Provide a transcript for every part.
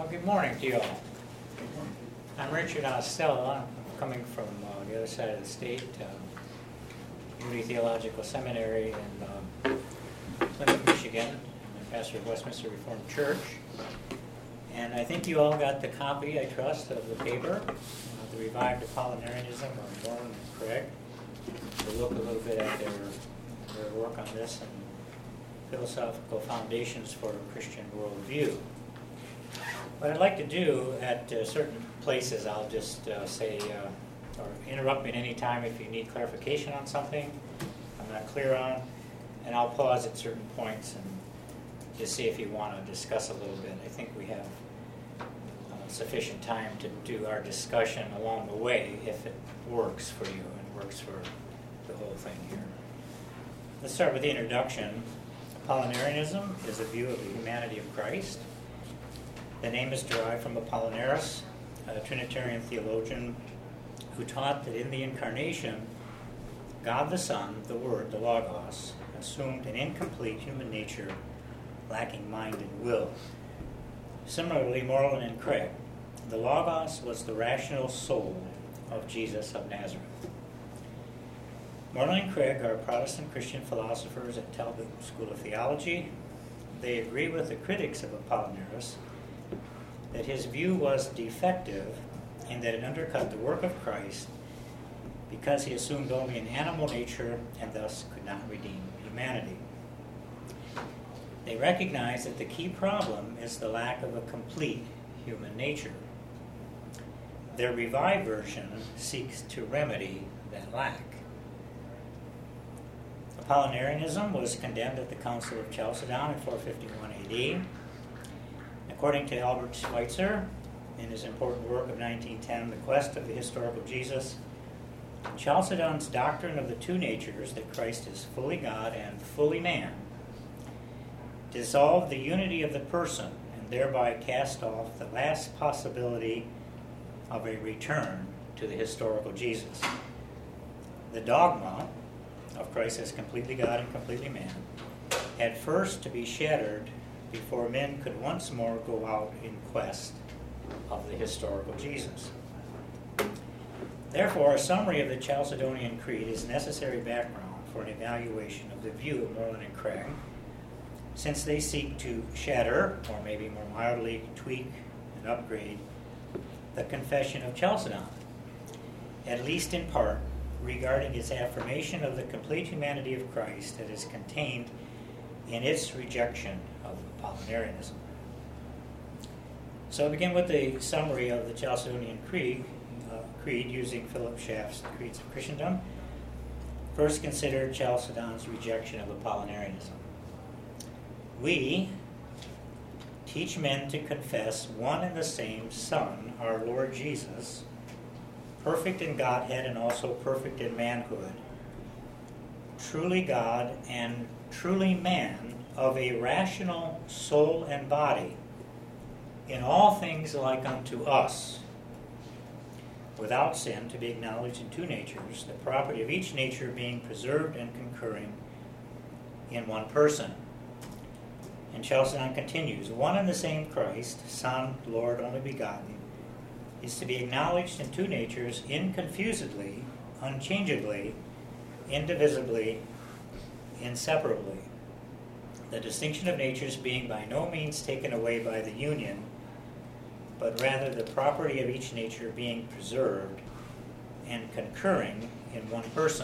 Good morning to you all. I'm Richard Ostella. I'm coming from the other side of the state, Unity Theological Seminary in Plymouth, Michigan. I'm the pastor of Westminster Reformed Church. And I think you all got the copy, I trust, of the paper, The Revived Apollinarianism, of Moreland and Craig, to look a little bit at their work on this and philosophical foundations for a Christian worldview. What I'd like to do at certain places, I'll just say, or interrupt me at any time if you need clarification on something I'm not clear on, and I'll pause at certain points and just see if you want to discuss a little bit. I think we have sufficient time to do our discussion along the way if it works for you and works for the whole thing here. Let's start with the introduction. Apollinarianism is a view of the humanity of Christ. The name is derived from Apollinaris, a Trinitarian theologian who taught that in the Incarnation, God the Son, the Word, the Logos, assumed an incomplete human nature lacking mind and will. Similarly, Moreland and Craig, the Logos was the rational soul of Jesus of Nazareth. Moreland and Craig are Protestant Christian philosophers at Talbot School of Theology. They agree with the critics of Apollinaris that his view was defective and that it undercut the work of Christ because he assumed only an animal nature and thus could not redeem humanity. They recognize that the key problem is the lack of a complete human nature. Their revived version seeks to remedy that lack. Apollinarianism was condemned at the Council of Chalcedon in 451 AD. According to Albert Schweitzer, in his important work of 1910, The Quest of the Historical Jesus, Chalcedon's doctrine of the two natures, that Christ is fully God and fully man, dissolved the unity of the person and thereby cast off the last possibility of a return to the historical Jesus. The dogma of Christ as completely God and completely man had first to be shattered before men could once more go out in quest of the historical Jesus. Therefore, a summary of the Chalcedonian Creed is necessary background for an evaluation of the view of Moreland and Craig, since they seek to shatter, or maybe more mildly tweak and upgrade, the Confession of Chalcedon, at least in part regarding its affirmation of the complete humanity of Christ that is contained in its rejection of Apollinarianism. So I begin with a summary of the Chalcedonian Creed using Philip Schaff's Creeds of Christendom. First, consider Chalcedon's rejection of Apollinarianism. We teach men to confess one and the same Son, our Lord Jesus, perfect in Godhead and also perfect in manhood, truly God and truly man, of a rational soul and body, in all things like unto us, without sin, to be acknowledged in two natures, the property of each nature being preserved and concurring in one person. And Chalcedon continues, one and the same Christ, Son, Lord, only begotten, is to be acknowledged in two natures inconfusedly, unchangeably, indivisibly, inseparably. The distinction of natures being by no means taken away by the union, but rather the property of each nature being preserved and concurring in one person.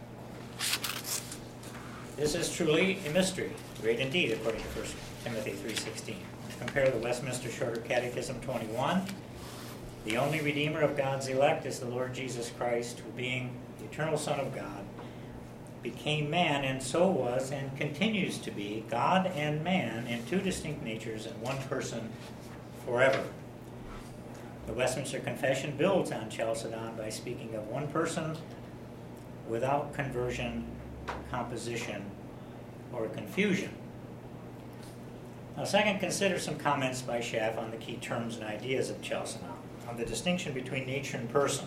This is truly a mystery, great indeed, according to 1 Timothy 3:16. Compare the Westminster Shorter Catechism 21. The only Redeemer of God's elect is the Lord Jesus Christ, who being the eternal Son of God, became man and so was and continues to be God and man in two distinct natures in one person forever. The Westminster Confession builds on Chalcedon by speaking of one person without conversion, composition, or confusion. Now, second, consider some comments by Schaff on the key terms and ideas of Chalcedon, on the distinction between nature and person.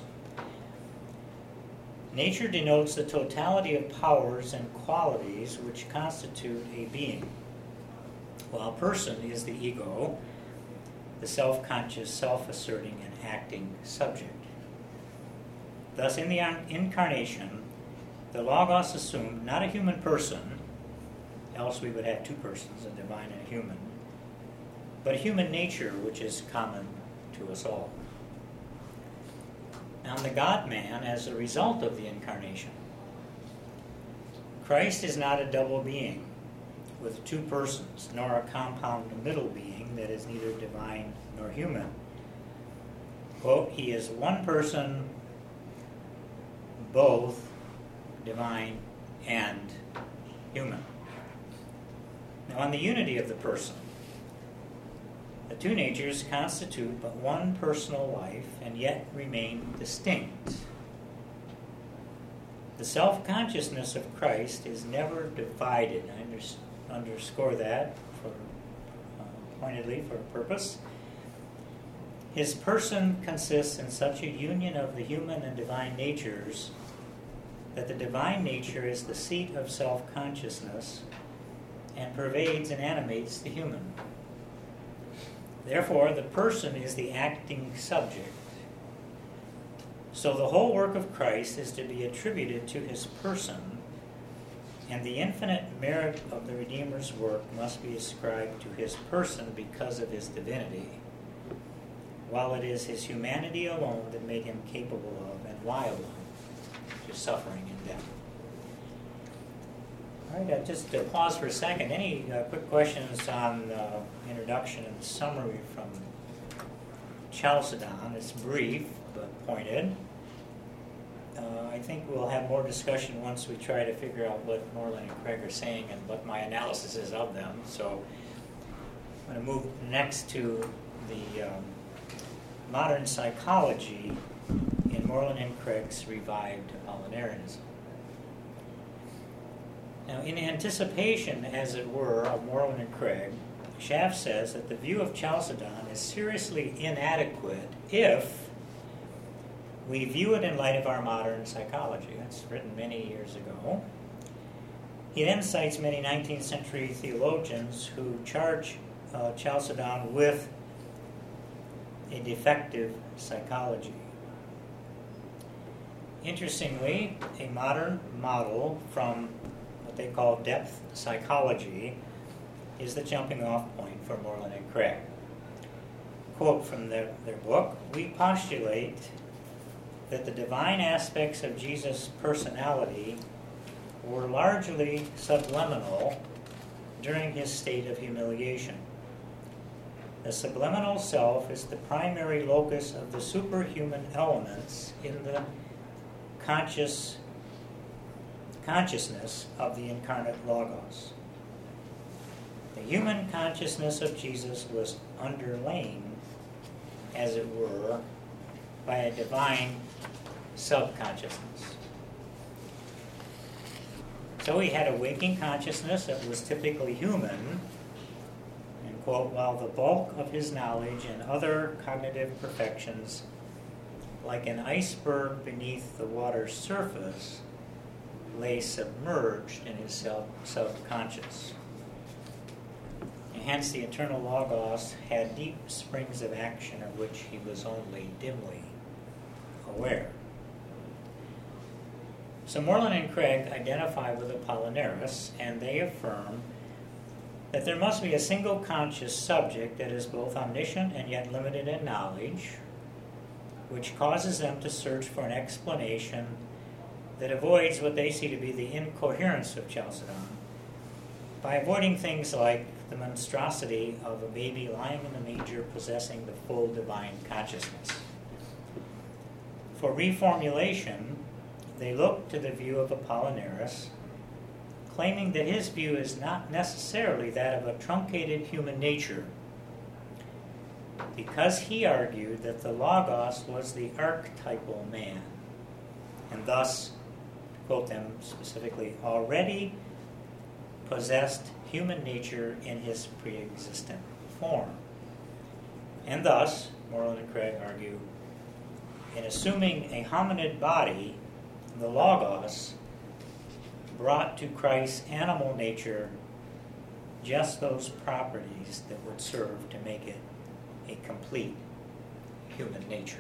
Nature denotes the totality of powers and qualities which constitute a being, while person is the ego, the the self-conscious, self-asserting, and acting subject. Thus, in the incarnation, the Logos assumed not a human person, else we would have two persons, a divine and a human, but a human nature which is common to us all. Now, the God-man, as a result of the incarnation, Christ is not a double being with two persons, nor a compound middle being that is neither divine nor human. Quote, he is one person, both divine and human. Now, on the unity of the person, the two natures constitute but one personal life and yet remain distinct. The self-consciousness of Christ is never divided. I underscore that pointedly for a purpose. His person consists in such a union of the human and divine natures that the divine nature is the seat of self-consciousness and pervades and animates the human. Therefore, the person is the acting subject. So the whole work of Christ is to be attributed to his person, and the infinite merit of the Redeemer's work must be ascribed to his person because of his divinity, while it is his humanity alone that made him capable of, and why alone, to suffering and death. All right, just to pause for a second. Any quick questions on introduction and summary from Chalcedon? It's brief but pointed. I think we'll have more discussion once we try to figure out what Moreland and Craig are saying and what my analysis is of them. So I'm going to move next to the modern psychology in Moreland and Craig's revived Apollinarianism. Now, in anticipation, as it were, of Moreland and Craig, Schaff says that the view of Chalcedon is seriously inadequate if we view it in light of our modern psychology. That's written many years ago. He then cites many 19th century theologians who charge Chalcedon with a defective psychology. Interestingly, a modern model from what they call depth psychology is the jumping off point for Moreland and Craig. Quote from their book, we postulate that the divine aspects of Jesus' personality were largely subliminal during his state of humiliation. The subliminal self is the primary locus of the superhuman elements in the consciousness of the incarnate Logos. The human consciousness of Jesus was underlain, as it were, by a divine subconsciousness. So he had a waking consciousness that was typically human, and quote, while the bulk of his knowledge and other cognitive perfections, like an iceberg beneath the water's surface, lay submerged in his subconscious. And hence the eternal Logos had deep springs of action of which he was only dimly aware. So Moreland and Craig identify with Apollinaris, and they affirm that there must be a single conscious subject that is both omniscient and yet limited in knowledge, which causes them to search for an explanation that avoids what they see to be the incoherence of Chalcedon, by avoiding things like the monstrosity of a baby lying in the manger possessing the full divine consciousness. For reformulation, they look to the view of Apollinaris, claiming that his view is not necessarily that of a truncated human nature, because he argued that the Logos was the archetypal man, and thus, to quote them specifically, already possessed human nature in his pre-existent form. And thus, Moreland and Craig argue, in assuming a hominid body, the Logos brought to Christ's animal nature just those properties that would serve to make it a complete human nature.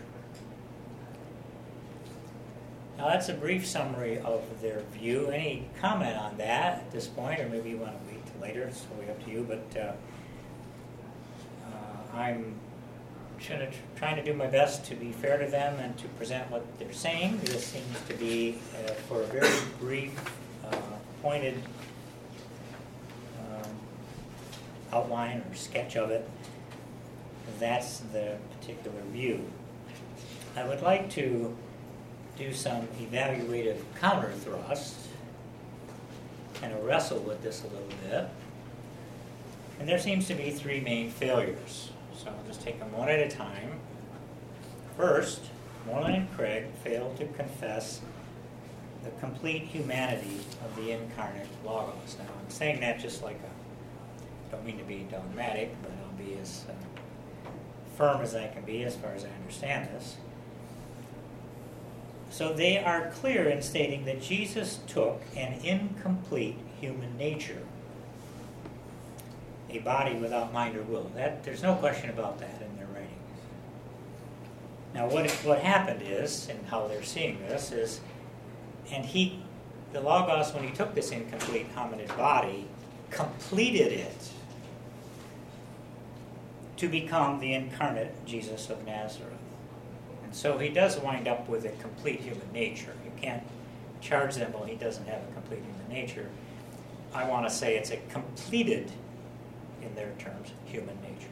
Now that's a brief summary of their view. Any comment on that at this point, or maybe you want to wait till later, it's totally up to you, but I'm trying to do my best to be fair to them and to present what they're saying. This seems to be, for a very brief, pointed outline or sketch of it, that's the particular view. I would like to do some evaluative counter thrust, kind of wrestle with this a little bit. And there seems to be three main failures. So I'll just take them one at a time. First, Moreland and Craig failed to confess the complete humanity of the incarnate Logos. Now, I'm saying that just like don't mean to be dogmatic, but I'll be as firm as I can be as far as I understand this. So they are clear in stating that Jesus took an incomplete human nature, a body without mind or will. There's no question about that in their writings. Now what happened is, and how they're seeing this is, the Logos, when he took this incomplete hominid body, completed it to become the incarnate Jesus of Nazareth. And so he does wind up with a complete human nature. You can't charge them, well, he doesn't have a complete human nature. I want to say it's a completed, in their terms, human nature.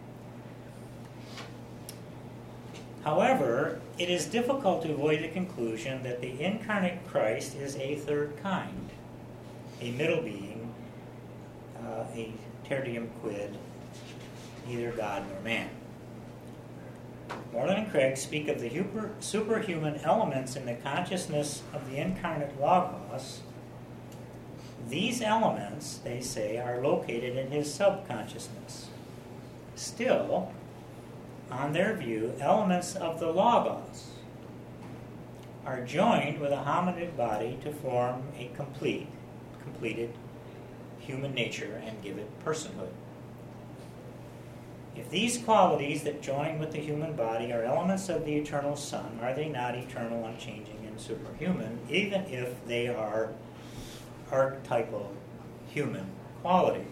However, it is difficult to avoid the conclusion that the incarnate Christ is a third kind, a middle being, a tertium quid, neither God nor man. Moreland and Craig speak of the superhuman elements in the consciousness of the incarnate Logos. These elements, they say, are located in his subconsciousness. Still, on their view, elements of the Logos are joined with a hominid body to form a completed human nature and give it personhood. If these qualities that join with the human body are elements of the eternal Son, are they not eternal, unchanging, and superhuman, even if they are archetypal human qualities?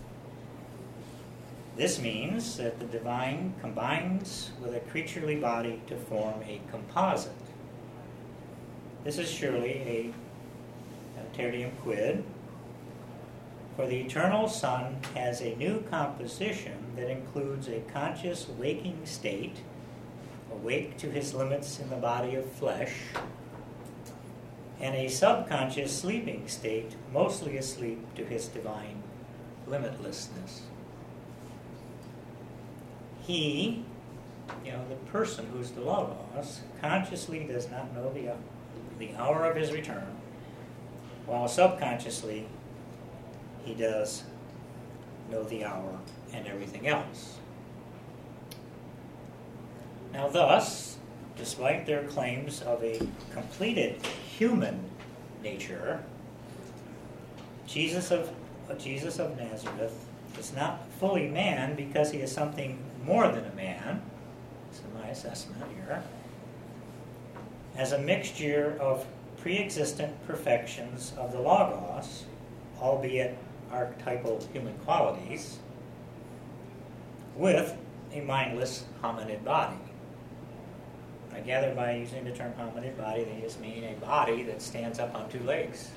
This means that the divine combines with a creaturely body to form a composite. This is surely a tertium quid, for the eternal Son has a new composition that includes a conscious waking state, awake to his limits in the body of flesh, and a subconscious sleeping state, mostly asleep to his divine limitlessness. He, the person who's the Logos, consciously does not know the hour of his return, while subconsciously he does know the hour and everything else. Now thus, despite their claims of a completed human nature, Jesus of Nazareth is not fully man because he is something more than a man. This is my assessment here. As a mixture of pre-existent perfections of the Logos, albeit archetypal human qualities, with a mindless hominid body. I gather by using the term hominid body, they just mean a body that stands up on two legs,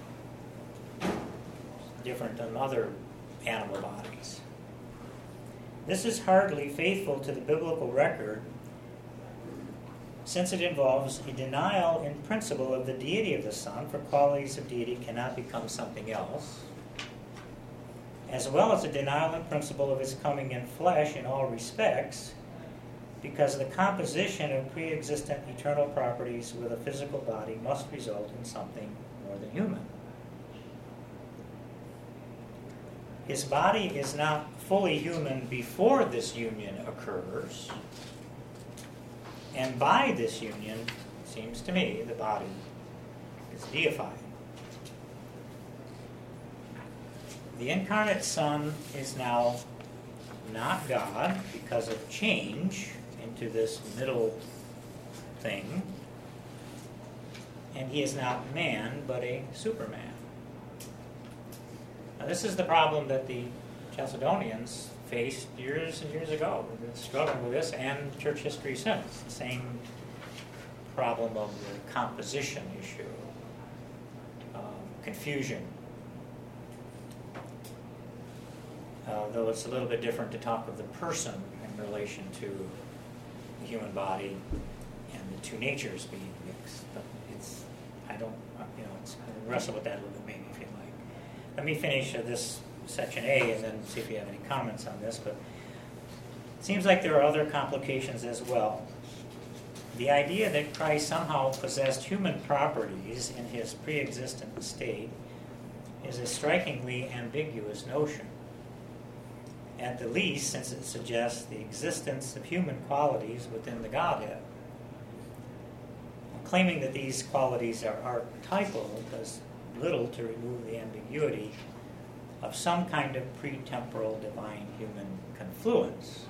different than other animal bodies. This is hardly faithful to the biblical record, since it involves a denial in principle of the deity of the Son, for qualities of deity cannot become something else, as well as a denial in principle of his coming in flesh in all respects, because the composition of pre-existent eternal properties with a physical body must result in something more than human. His body is not fully human before this union occurs, and by this union, it seems to me, the body is deified. The incarnate Son is now not God because of change into this middle thing, and he is not man, but a superman. Now, this is the problem that the Chalcedonians faced years and years ago. We've been struggling with this, and church history since. The same problem of the composition issue, confusion. Though it's a little bit different to talk of the person in relation to the human body and the two natures being mixed. But it's, I don't, it's, I'll wrestle with that a little bit maybe if you like. Let me finish this section A and then see if you have any comments on this. But it seems like there are other complications as well. The idea that Christ somehow possessed human properties in his pre-existent state is a strikingly ambiguous notion. At the least, since it suggests the existence of human qualities within the Godhead. Claiming that these qualities are archetypal does little to remove the ambiguity of some kind of pretemporal divine-human confluence.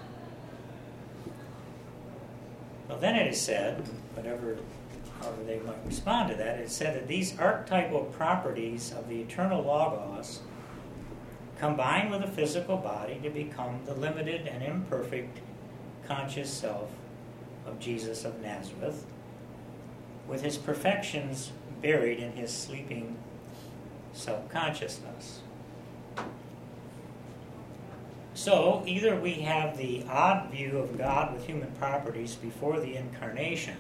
Well, then it is said, however they might respond to that, it is said that these archetypal properties of the eternal Logos combine with a physical body to become the limited and imperfect conscious self of Jesus of Nazareth, with his perfections buried in his sleeping self-consciousness. So, either we have the odd view of God with human properties before the incarnation,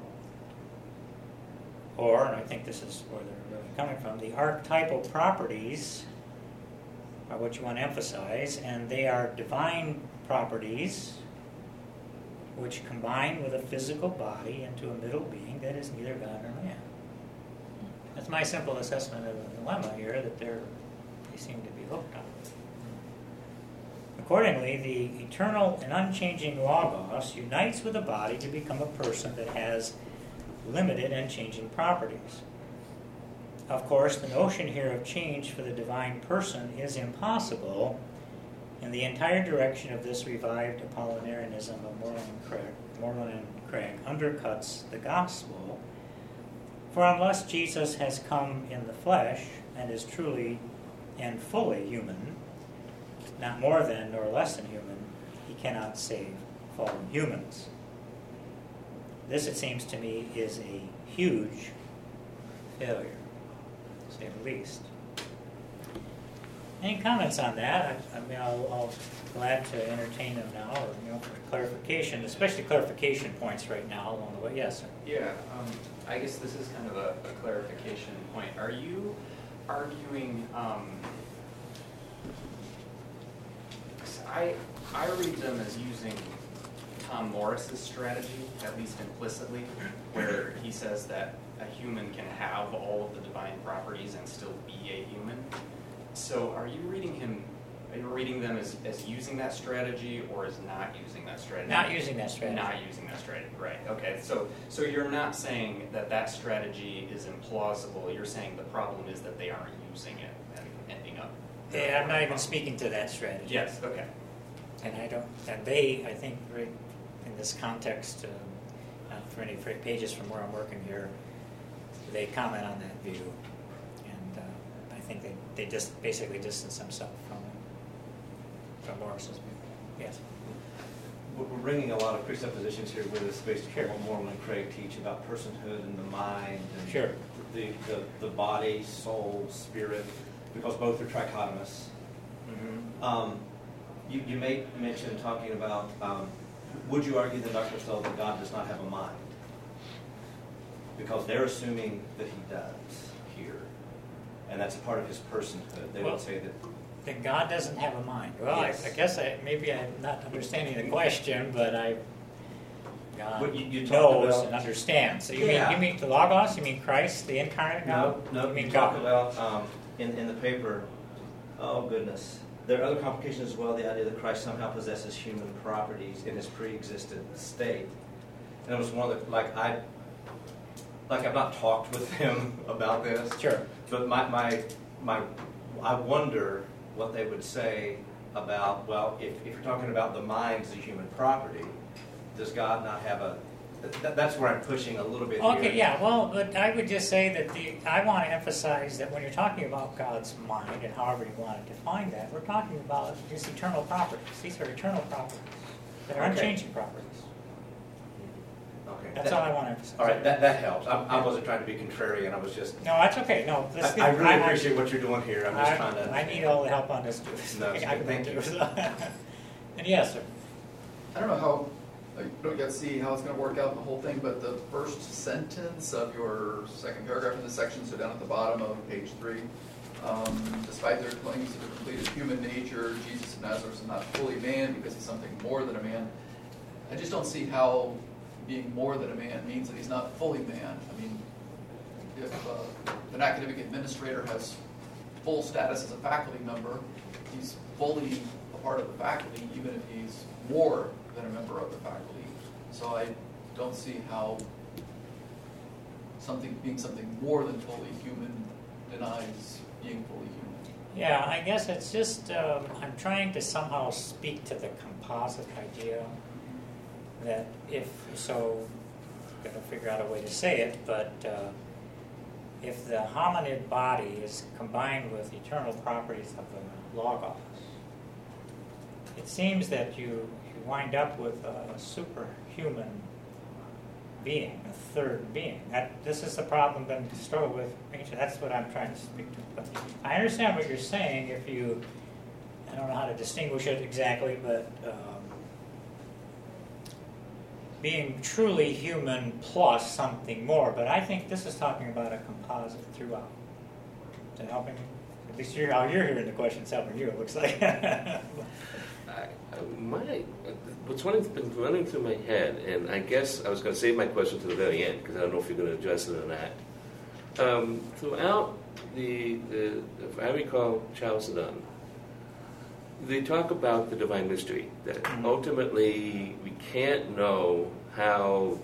or, and I think this is where they're really coming from, the archetypal properties are what you want to emphasize, and they are divine properties which combine with a physical body into a middle being that is neither God nor man. That's my simple assessment of the dilemma here, that they seem to be hooked on. Accordingly, the eternal and unchanging Logos unites with the body to become a person that has limited and changing properties. Of course, the notion here of change for the divine person is impossible, and the entire direction of this revived Apollinarianism of Moreland and Craig undercuts the gospel. For unless Jesus has come in the flesh and is truly and fully human, not more than nor less than human, he cannot save fallen humans. This, it seems to me, is a huge failure, to say the least. Any comments on that? I'll glad to entertain them now, or for clarification, especially clarification points right now along the way. Yes, sir. Yeah, I guess this is kind of a clarification point. Are you arguing? I read them as using Tom Morris's strategy, at least implicitly, where he says that a human can have all of the divine properties and still be a human. So are you reading them as using that strategy, or as not using that strategy? Not using that strategy. Not using that strategy, right. Okay, so you're not saying that strategy is implausible. You're saying the problem is that they aren't using it and ending up... Yeah, I'm not even speaking to that strategy. Yes, okay. And I think, right in this context, for any pages from where I'm working here, they comment on that view. And I think they just basically distance themselves from Morris's view. Yes? We're bringing a lot of presuppositions here with us based on what Moreland and Craig teach about personhood and the mind and the body, soul, spirit, because both are trichotomous. Mm-hmm. You made mention talking about, would you argue then, Dr. Stoll, that God does not have a mind? Because they're assuming that he does here, and that's a part of his personhood. They would say that God doesn't have a mind. Well, yes. I guess maybe I'm not understanding the question, but God you knows and understands. So you mean the Logos? You mean Christ, the incarnate God? No. You mean talk God? about in the paper. Oh goodness. There are other complications as well. The idea that Christ somehow possesses human properties in his pre-existent state, and it was one that I've not talked with him about this. Sure. But I wonder what they would say about, well, if you're talking about the mind as a human property, does God not have a, that's where I'm pushing a little bit here. Okay, yeah, well, but I would just say that I want to emphasize that when you're talking about God's mind, and however you want to define that, we're talking about just eternal properties. These are eternal properties that are unchanging properties. Okay. That's all I want to emphasize. All right, that helps. I wasn't trying to be contrarian. I was just. No, that's okay. No, I really appreciate what you're doing here. I'm just trying to. I need all the help on this too. No, thank you. And yes, sir. I don't know how, I don't get to see how it's going to work out in the whole thing, but the first sentence of your second paragraph in the section, so down at the bottom of page 3, despite their claims of a completed human nature, Jesus of Nazareth is not fully man because he's something more than a man. I just don't see how being more than a man means that he's not fully man. I mean, if an academic administrator has full status as a faculty member, he's fully a part of the faculty, even if he's more than a member of the faculty. So I don't see how being something more than fully human denies being fully human. Yeah, I guess it's just, I'm trying to somehow speak to the composite idea that if, so, I'm going to figure out a way to say it, but if the hominid body is combined with eternal properties of the Logos, it seems that you wind up with a superhuman being, a third being. This is the problem that I struggle with. That's what I'm trying to speak to. But I understand what you're saying. I don't know how to distinguish it exactly, but being truly human plus something more. But I think this is talking about a composite throughout. Is that helping? At least you're hearing the questions helping you, it looks like. What's been running through my head, and I guess I was going to save my question to the very end because I don't know if you're going to address it or not. Throughout if I recall Chalcedon, they talk about the divine mystery, that ultimately we can't know how,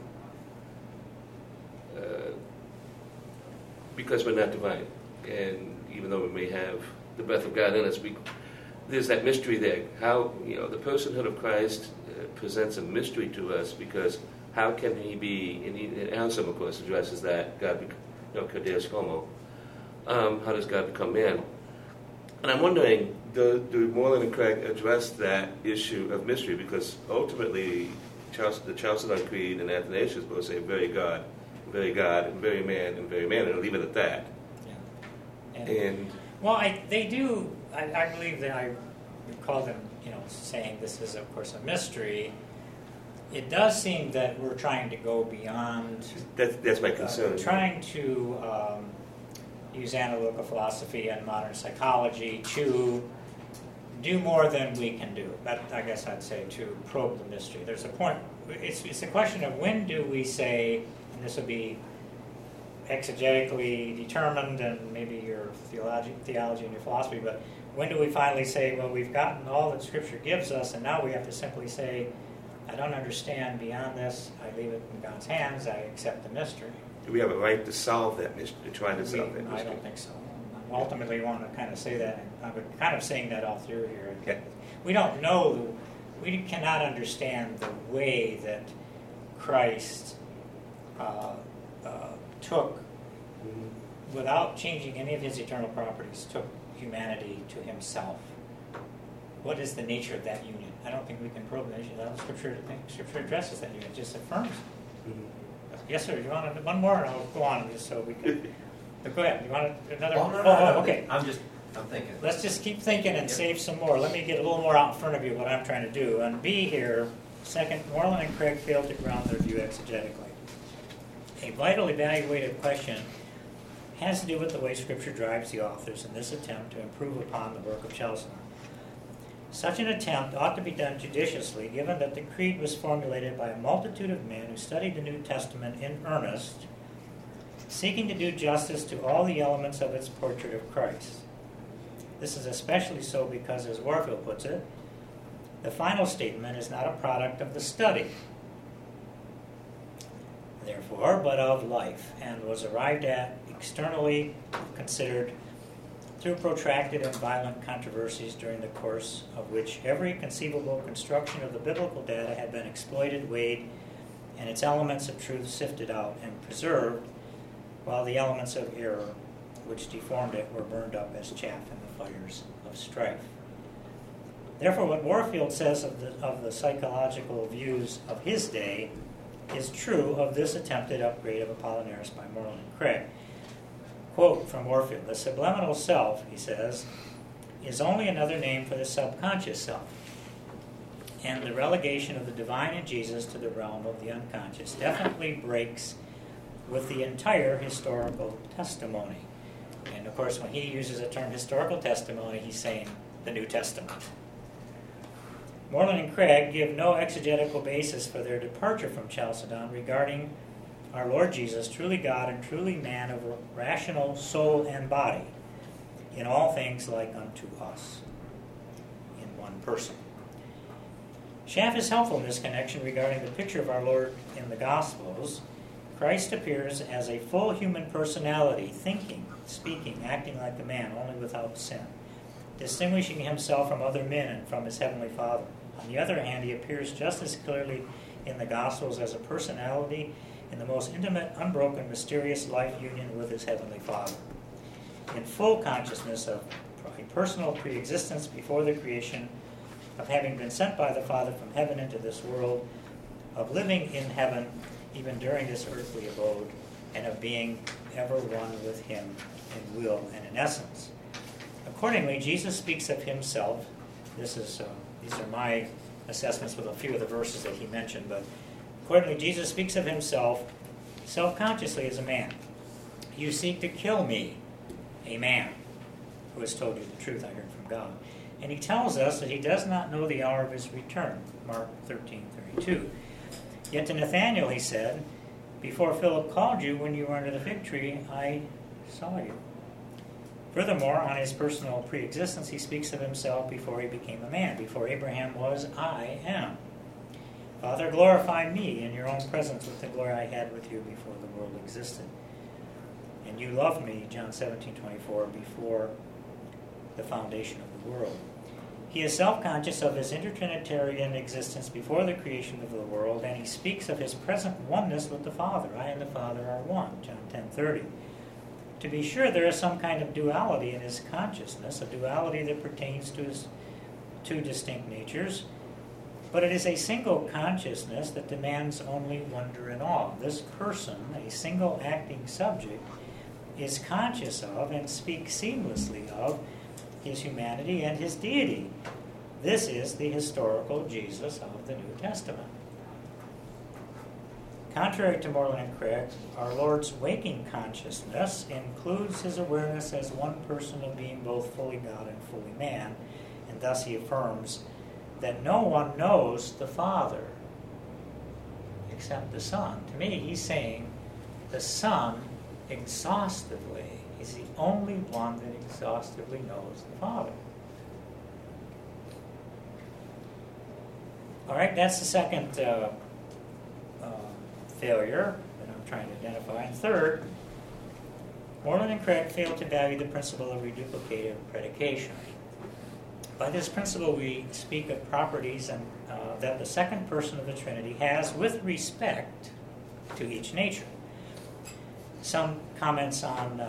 because we're not divine, and even though we may have the breath of God in us, there's that mystery there. How, the personhood of Christ presents a mystery to us, because how can he be, and Anselm, of course, addresses that, God, Cadeus Como, how does God become man? And I'm wondering, do Moreland and Craig address that issue of mystery? Because ultimately, the Chalcedon Creed and Athanasius both say very God, and very man, and very man, and I'll leave it at that. Yeah. Well, they do. I believe that I recall them, saying this is, of course, a mystery. It does seem that we're trying to go beyond. That's my concern. Trying to use analytical philosophy and modern psychology to do more than we can do. That, I guess I'd say, to probe the mystery. There's a point. It's a question of when do we say, and this will be exegetically determined, and maybe your theology and your philosophy, but when do we finally say, well, we've gotten all that Scripture gives us, and now we have to simply say, I don't understand beyond this, I leave it in God's hands, I accept the mystery. Do we have a right to solve that mystery, to try to solve that mystery? I don't think so. Ultimately, we want to kind of say that, and I'm kind of saying that all through here. Okay. We don't know, we cannot understand the way that Christ took, without changing any of his eternal properties, took humanity to himself. What is the nature of that union? I don't think we can probe the nature of that. Scripture addresses that union, it just affirms it. Yes, sir. You want one more, and I'll go on just so we can. Go ahead. You want another one? No, okay. I'm thinking. Let's just keep thinking and save some more. Let me get a little more out in front of you what I'm trying to do. On B here, second, Moreland and Craig failed to ground their view exegetically. A vital evaluative question has to do with the way Scripture drives the authors in this attempt to improve upon the work of Chalcedon. Such an attempt ought to be done judiciously, given that the Creed was formulated by a multitude of men who studied the New Testament in earnest, seeking to do justice to all the elements of its portrait of Christ. This is especially so because, as Warfield puts it, the final statement is not a product of the study, therefore, but of life, and was arrived at externally considered through protracted and violent controversies during the course of which every conceivable construction of the biblical data had been exploited, weighed, and its elements of truth sifted out and preserved, while the elements of error which deformed it were burned up as chaff in the fires of strife. Therefore, what Warfield says of the psychological views of his day is true of this attempted upgrade of Apollinaris by Moreland and Craig. Quote from Warfield, "The subliminal self," he says, "is only another name for the subconscious self, and the relegation of the divine in Jesus to the realm of the unconscious definitely breaks with the entire historical testimony." And of course, when he uses the term historical testimony, he's saying the New Testament. Moreland and Craig give no exegetical basis for their departure from Chalcedon regarding our Lord Jesus, truly God and truly man of rational soul and body, in all things like unto us, in one person. Schaff is helpful in this connection regarding the picture of our Lord in the Gospels. Christ appears as a full human personality, thinking, speaking, acting like a man, only without sin, distinguishing himself from other men and from his heavenly Father. On the other hand, he appears just as clearly in the Gospels as a personality in the most intimate, unbroken, mysterious life union with his heavenly Father, in full consciousness of a personal pre-existence before the creation, of having been sent by the Father from heaven into this world, of living in heaven even during this earthly abode, and of being ever one with him in will and in essence. Accordingly, Jesus speaks of himself. These are my assessments with a few of the verses that he mentioned, but accordingly, Jesus speaks of himself self-consciously as a man. "You seek to kill me, a man who has told you the truth I heard from God." And he tells us that he does not know the hour of his return, Mark 13:32. Yet to Nathanael he said, "Before Philip called you, when you were under the fig tree, I saw you." Furthermore, on his personal pre-existence, he speaks of himself before he became a man. "Before Abraham was, I am. Father, glorify me in your own presence with the glory I had with you before the world existed. And you loved me," John 17:24, "before the foundation of the world." He is self-conscious of his intertrinitarian existence before the creation of the world, and he speaks of his present oneness with the Father. "I and the Father are one," John 10:30. To be sure, there is some kind of duality in his consciousness, a duality that pertains to his two distinct natures, but it is a single consciousness that demands only wonder and awe. This person, a single acting subject, is conscious of and speaks seamlessly of his humanity and his deity. This is the historical Jesus of the New Testament. Contrary to Moreland and Craig, our Lord's waking consciousness includes his awareness as one person of being both fully God and fully man, and thus he affirms that no one knows the Father except the Son. To me, he's saying the Son exhaustively is the only one that exhaustively knows the Father. All right, that's the second failure that I'm trying to identify. And third, Moreland and Craig failed to value the principle of reduplicative predication. By this principle, we speak of properties that the second person of the Trinity has with respect to each nature. Some comments on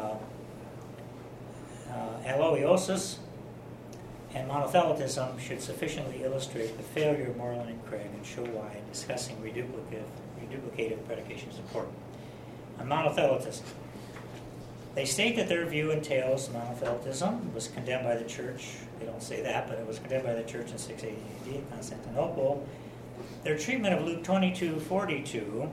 Aloiosis and monothelitism should sufficiently illustrate the failure of Moreland and Craig and show why discussing reduplicative predication is important. On monothelitism, they state that their view entails monothelitism was condemned by the church. They don't say that, but it was condemned by the church in 680 AD at Constantinople. Their treatment of Luke 22:42,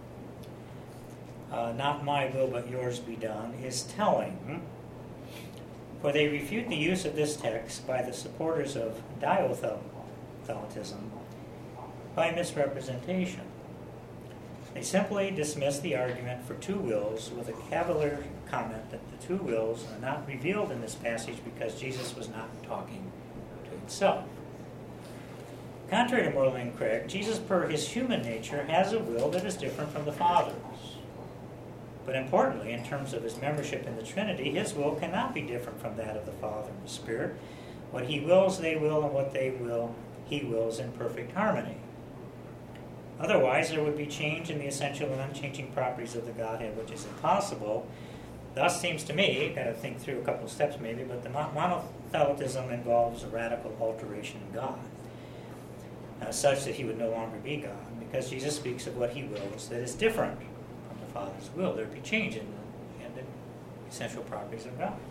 "Not my will but yours be done," is telling, for they refute the use of this text by the supporters of diothelitism by misrepresentation. They simply dismiss the argument for two wills with a cavalier comment that the two wills are not revealed in this passage because Jesus was not talking to himself. Contrary to Moreland and Craig, Jesus, per his human nature, has a will that is different from the Father's. But importantly, in terms of his membership in the Trinity, his will cannot be different from that of the Father and the Spirit. What he wills, they will, and what they will, he wills in perfect harmony. Otherwise, there would be change in the essential and unchanging properties of the Godhead, which is impossible. Thus, seems to me, got to think through a couple of steps maybe, but the monothelitism involves a radical alteration in God, such that he would no longer be God, because Jesus speaks of what he wills that is different from the Father's will. There would be change in the essential properties of God.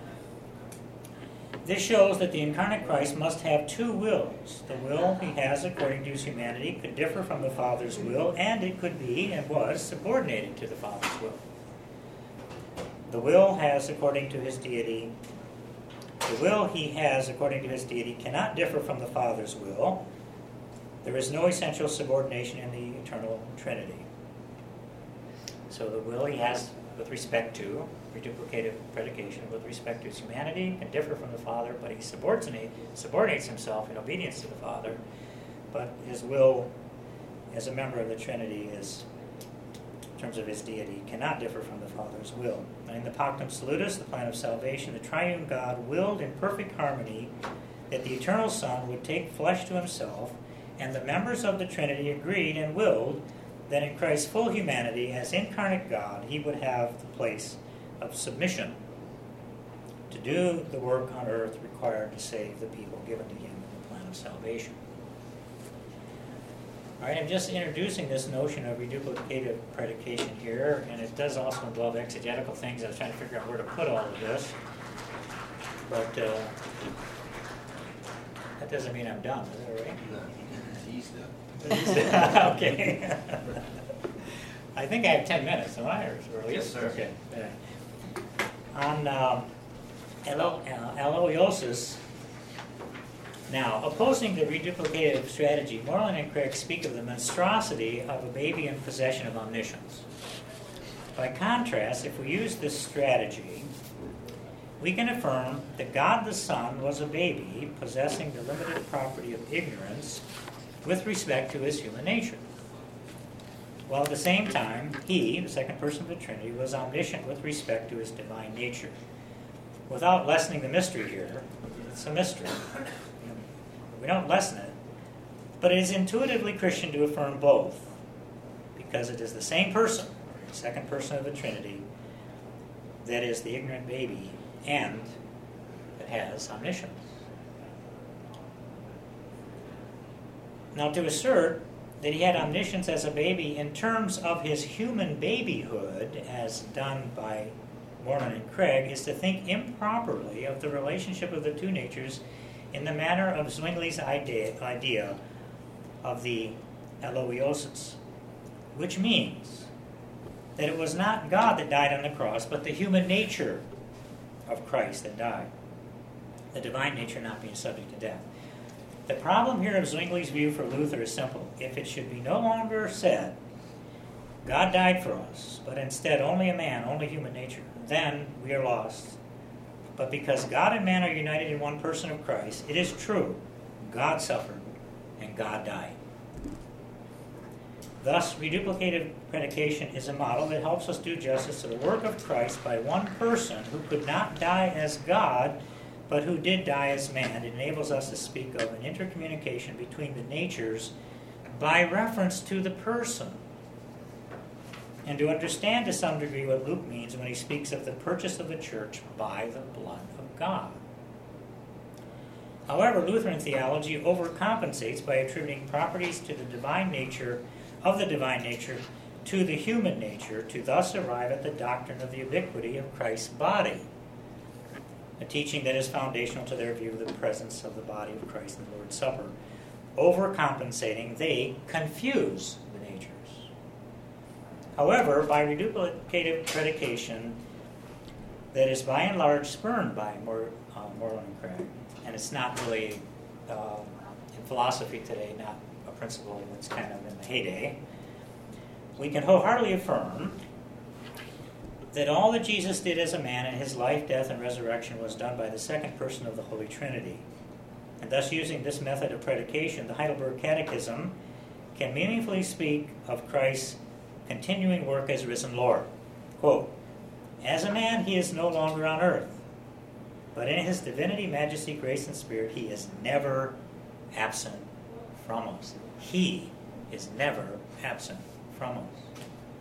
This shows that the incarnate Christ must have two wills. The will he has according to his humanity could differ from the Father's will, and it could be and was subordinated to the Father's will. The will he has according to his deity cannot differ from the Father's will. There is no essential subordination in the eternal Trinity. So the will he has with respect to reduplicative predication with respect to his humanity can differ from the Father, but he subordinates himself in obedience to the Father. But his will as a member of the Trinity is, in terms of his deity, cannot differ from the Father's will. And in the Pactum Salutis, the plan of salvation, the triune God willed in perfect harmony that the eternal Son would take flesh to himself, and the members of the Trinity agreed and willed that in Christ's full humanity, as incarnate God, he would have the place of submission to do the work on earth required to save the people given to him in the plan of salvation. All right, I'm just introducing this notion of reduplicative predication here, and it does also involve exegetical things. I was trying to figure out where to put all of this, but that doesn't mean I'm done, is that right? No, he's done. Okay. I think I have 10 minutes, am I? Or Yes, sir. Okay. On Aloiosis, now, opposing the reduplicative strategy, Moreland and Craig speak of the monstrosity of a baby in possession of omniscience. By contrast, if we use this strategy, we can affirm that God the Son was a baby possessing the limited property of ignorance with respect to his human nature, while at the same time, he, the second person of the Trinity, was omniscient with respect to his divine nature. Without lessening the mystery here, it's a mystery. We don't lessen it, but it is intuitively Christian to affirm both, because it is the same person, the second person of the Trinity, that is the ignorant baby, and that has omniscience. Now, to assert that he had omniscience as a baby in terms of his human babyhood, as done by Moreland and Craig, is to think improperly of the relationship of the two natures in the manner of Zwingli's idea of the Aloiosis, which means that it was not God that died on the cross, but the human nature of Christ that died, the divine nature not being subject to death. The problem here of Zwingli's view for Luther is simple. If it should be no longer said, God died for us, but instead only a man, only human nature, then we are lost. But because God and man are united in one person of Christ, it is true, God suffered and God died. Thus, reduplicative predication is a model that helps us do justice to the work of Christ by one person who could not die as God, but who did die as man. It enables us to speak of an intercommunication between the natures by reference to the person, and to understand to some degree what Luke means when he speaks of the purchase of the church by the blood of God. However, Lutheran theology overcompensates by attributing properties to the divine nature of the divine nature to the human nature, to thus arrive at the doctrine of the ubiquity of Christ's body, a teaching that is foundational to their view of the presence of the body of Christ in the Lord's Supper. Overcompensating, they confuse the natures. However, by reduplicative predication that is by and large spurned by Moreland and Craig, and it's not really, in philosophy today, not a principle that's kind of in the heyday, we can wholeheartedly affirm that all that Jesus did as a man in his life, death, and resurrection was done by the second person of the Holy Trinity. And thus, using this method of predication, the Heidelberg Catechism can meaningfully speak of Christ's continuing work as risen Lord. Quote, "As a man, he is no longer on earth, but in his divinity, majesty, grace, and spirit, he is never absent from us." He is never absent from us.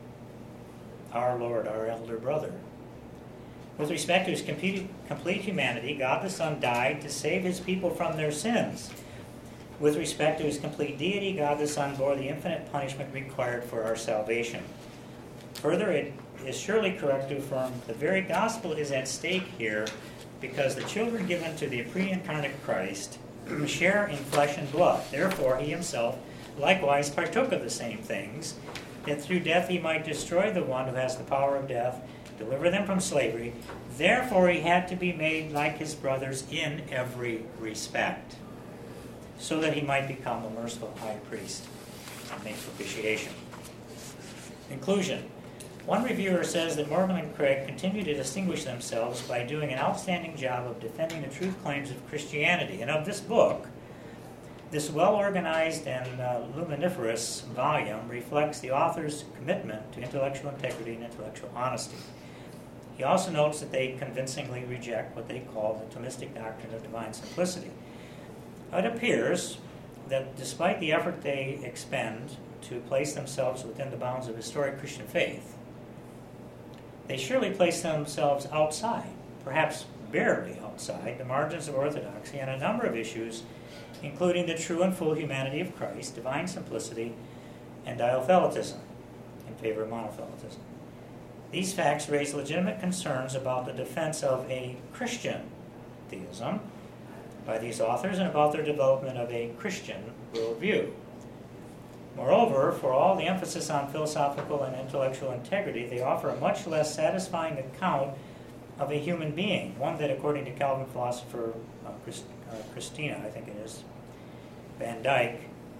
Our Lord, our elder brother. With respect to his complete humanity, God the Son died to save his people from their sins. With respect to his complete deity, God the Son bore the infinite punishment required for our salvation. Further, it is surely correct to affirm the very gospel is at stake here, because the children given to the pre-incarnate Christ share in flesh and blood. Therefore, he himself likewise partook of the same things, that through death he might destroy the one who has the power of death, deliver them from slavery. Therefore, he had to be made like his brothers in every respect, so that he might become a merciful high priest and make propitiation. Conclusion. One reviewer says that Morgan and Craig continue to distinguish themselves by doing an outstanding job of defending the truth claims of Christianity. And of this book, this well-organized and luminiferous volume reflects the author's commitment to intellectual integrity and intellectual honesty. He also notes that they convincingly reject what they call the Thomistic doctrine of divine simplicity. It appears that despite the effort they expend to place themselves within the bounds of historic Christian faith, they surely place themselves outside, perhaps barely outside, the margins of orthodoxy on a number of issues, including the true and full humanity of Christ, divine simplicity, and diotheletism in favor of monotheletism. These facts raise legitimate concerns about the defense of a Christian theism by these authors and about their development of a Christian worldview. Moreover, for all the emphasis on philosophical and intellectual integrity, they offer a much less satisfying account of a human being, one that, according to Calvin philosopher Christina, I think it is, Van Dyke,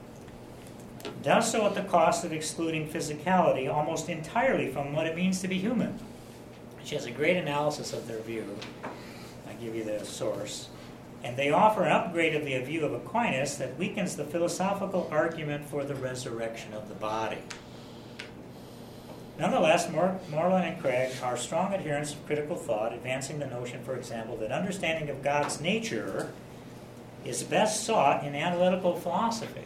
does so at the cost of excluding physicality almost entirely from what it means to be human. She has a great analysis of their view. I give you the source. And they offer an upgrade of the view of Aquinas that weakens the philosophical argument for the resurrection of the body. Nonetheless, Moreland and Craig are strong adherents of critical thought, advancing the notion, for example, that understanding of God's nature is best sought in analytical philosophy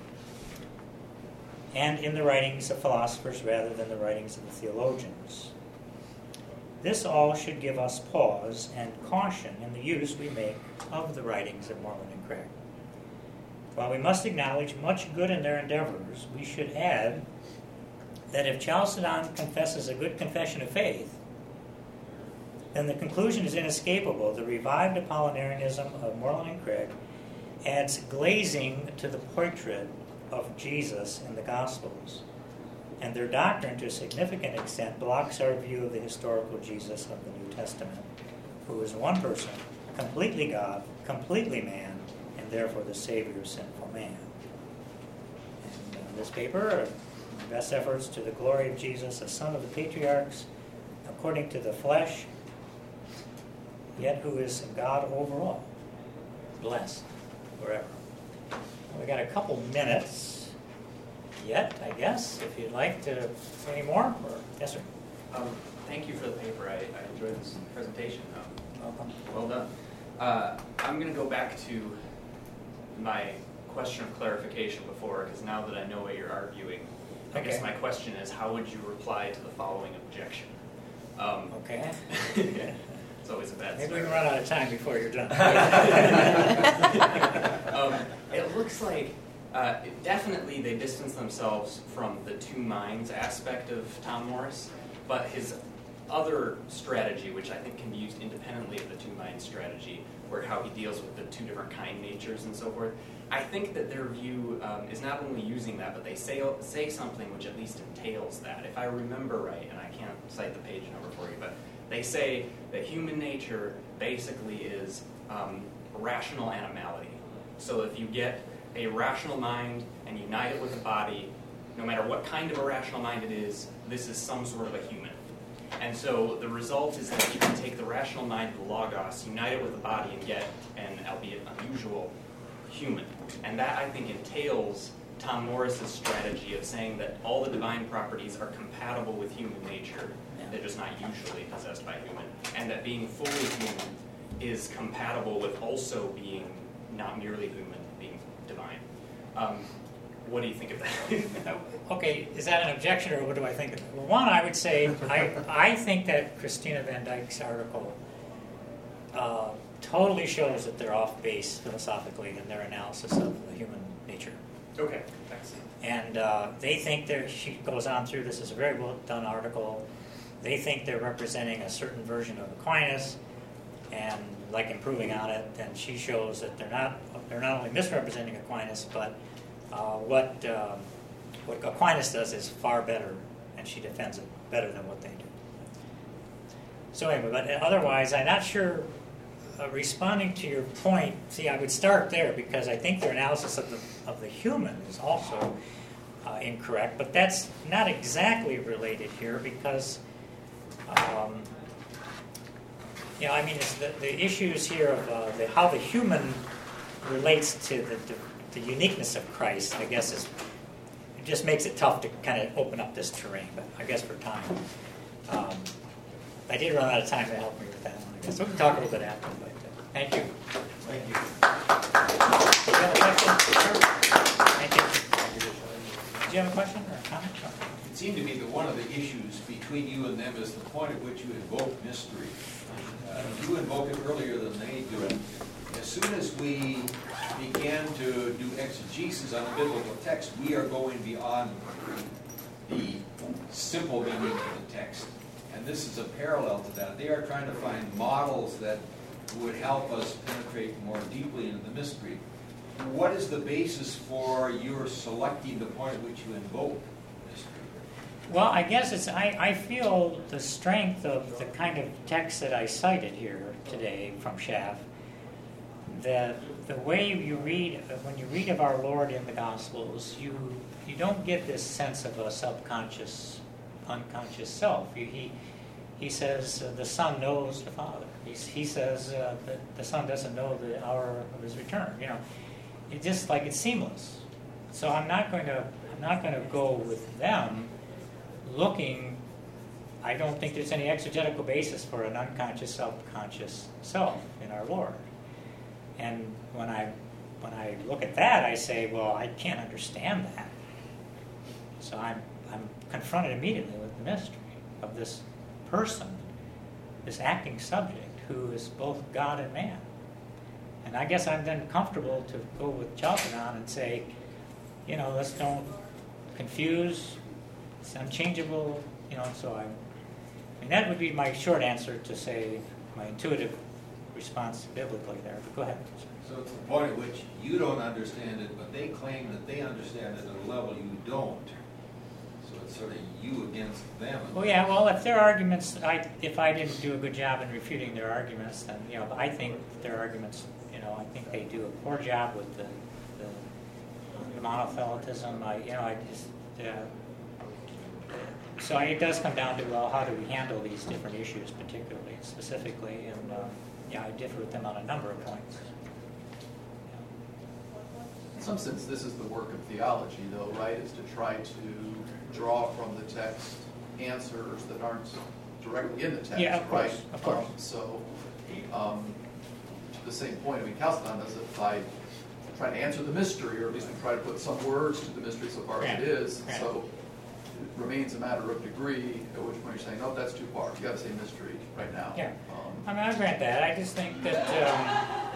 and in the writings of philosophers rather than the writings of the theologians. This all should give us pause and caution in the use we make of the writings of Moreland and Craig. While we must acknowledge much good in their endeavors, we should add that if Chalcedon confesses a good confession of faith, then the conclusion is inescapable. The revived Apollinarianism of Moreland and Craig adds glazing to the portrait of Jesus in the Gospels, and their doctrine, to a significant extent, blocks our view of the historical Jesus of the New Testament, who is one person, completely God, completely man, and therefore the Savior of sinful man. And this paper, best efforts to the glory of Jesus, a son of the patriarchs, according to the flesh, yet who is God over all, blessed forever. We got a couple minutes yet, I guess, if you'd like to say any more. Or, yes, sir. Thank you for the paper. I enjoyed this presentation. Welcome. Well done. I'm going to go back to my question of clarification before, because now that I know what you're arguing, I guess my question is, how would you reply to the following objection? Okay. It's always a bad Maybe start. we can run out of time before you're done. It looks like definitely they distance themselves from the two minds aspect of Tom Morris, but his other strategy, which I think can be used independently of the two mind strategy, where how he deals with the two different kind natures and so forth, I think that their view is not only using that, but they say something which at least entails that. If I remember right, and I can't cite the page number for you, but they say that human nature basically is rational animality. So if you get a rational mind and unite it with a body, no matter what kind of a rational mind it is, this is some sort of a human. And so the result is that you can take the rational mind, the logos, unite it with the body, and get an, albeit unusual, human. And that, I think, entails Tom Morris's strategy of saying that all the divine properties are compatible with human nature, they're just not usually possessed by human, and that being fully human is compatible with also being not merely human, being divine. What do you think of that? Okay, is that an objection, or what do I think of it? Well, one, I would say, I think that Christina Van Dyke's article totally shows that they're off base philosophically in their analysis of the human nature. Okay, thanks. And they think she goes on through this, is a very well done article. They think they're representing a certain version of Aquinas and like improving on it, and she shows that they're not only misrepresenting Aquinas, but what Aquinas does is far better, and she defends it better than what they do. So anyway, but otherwise, I'm not sure, responding to your point, see, I would start there, because I think their analysis of the human is also incorrect, but that's not exactly related here, because I mean, it's the issues here of how the human relates to the uniqueness of Christ, I guess, it just makes it tough to kind of open up this terrain, but I guess for time. I did run out of time to help me with that one, I guess. We can talk a little bit after, but thank you. Thank you. Do you have a question? Thank you. Do you have a question or a comment? It seemed to me that one of the issues between you and them is the point at which you invoke mystery. You invoke it earlier than they do it. As soon as we begin to do exegesis on a biblical text, we are going beyond the simple meaning of the text. And this is a parallel to that. They are trying to find models that would help us penetrate more deeply into the mystery. What is the basis for your selecting the point at which you invoke mystery? Well, I guess I feel the strength of the kind of text that I cited here today from Schaff, that the way you read, when you read of our Lord in the Gospels, you don't get this sense of a subconscious, unconscious self. He says the Son knows the Father. He says that the Son doesn't know the hour of his return. It's just like it's seamless. So I'm not going to go with them looking. I don't think there's any exegetical basis for an unconscious, self-conscious self in our Lord. And when I look at that, I say, well, I can't understand that. So I'm confronted immediately with the mystery of this person, this acting subject, who is both God and man. And I guess I'm then comfortable to go with Chalcedon and say, let's don't confuse. It's unchangeable. So I mean, that would be my short answer to say my intuitive response biblically there. But go ahead. So it's the point at which you don't understand it, but they claim that they understand it at a level you don't. So it's sort of you against them. Well, yeah. Well, if their arguments, if I didn't do a good job in refuting their arguments, then I think their arguments, I think they do a poor job with the monothelitism. So it does come down to, well, how do we handle these different issues, particularly, specifically, and I differ with them on a number of points. In some sense, this is the work of theology, though, right? Is to try to draw from the text answers that aren't directly in the text, yeah, of course, right? Of course. To the same point, Chalcedon does it by trying to answer the mystery, or at least we try to put some words to the mystery so far as it is. Right. So it remains a matter of degree, at which point you're saying, no, that's too far. You got to say mystery right now. Yeah. I grant that. I just think that,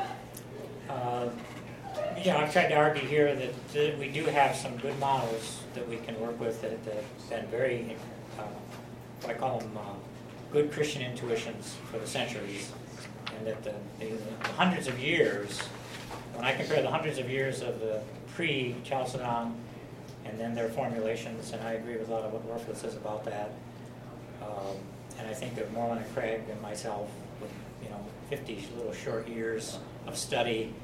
I've tried to argue here that we do have some good models that we can work with that have been very, I call them good Christian intuitions for the centuries, and that the hundreds of years, when I compare the hundreds of years of the pre-Chalcedon and then their formulations, and I agree with a lot of what Warfield says about that, and I think of Moreland and Craig and myself with 50 little short years of study.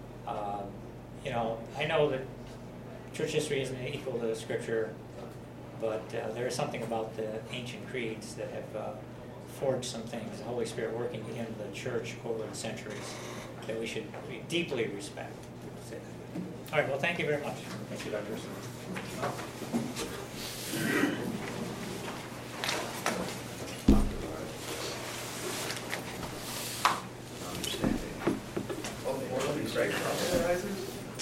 I know that church history isn't equal to Scripture, but there is something about the ancient creeds that have forged some things, the Holy Spirit working in the church over the centuries, that we should deeply respect. All right, well, thank you very much. Thank you, Dr. Oh, more than Craig popularizers?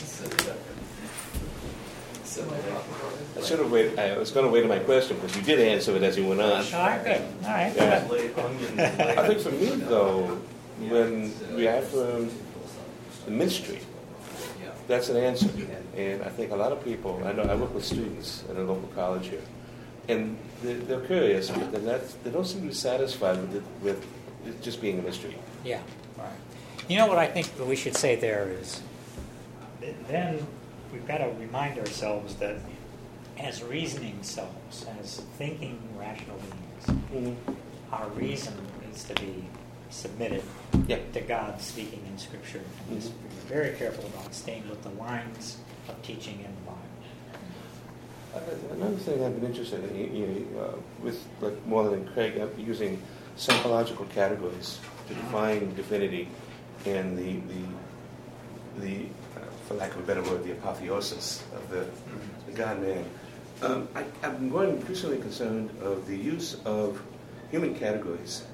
I should have waited. I was going to wait on my question because you did answer it as you went on. All right, good. All right. Yeah. good. I think for me, though, when we affirm the mystery, that's an answer. And I think a lot of people, I know I work with students at a local college here, and they're curious, but they don't seem to be satisfied with it just being a mystery. Yeah, right. You know what I think that we should say there is, then we've got to remind ourselves that as reasoning selves, as thinking rational beings, our reason needs to be submitted to God speaking in Scripture. And just be very careful about staying with the lines of teaching in the Bible. Another thing I've been interested in, with like Moreland and Craig, using psychological categories to define divinity and the for lack of a better word, the apotheosis of the God-man. I'm more increasingly concerned of the use of human categories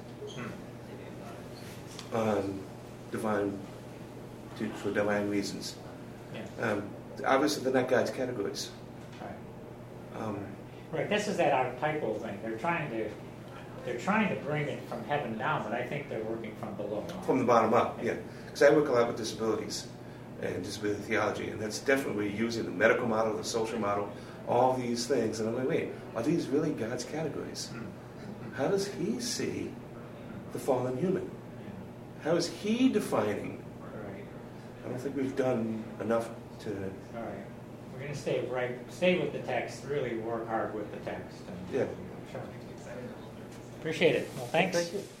for divine reasons. Yeah. Obviously, they're not God's categories. Right. Right. This is that archetypal thing. They're trying to bring it from heaven down, but I think they're working from below. From the bottom up, yeah. Because I work a lot with disabilities and disability theology, and that's definitely using the medical model, the social model, all these things. And I'm like, wait, are these really God's categories? How does He see the fallen human? How is He defining? Right. I don't think we've done enough to... All right. We're going to stay with the text, really work hard with the text. And, Yeah. Sure. Appreciate it. Well, thanks. Thank you.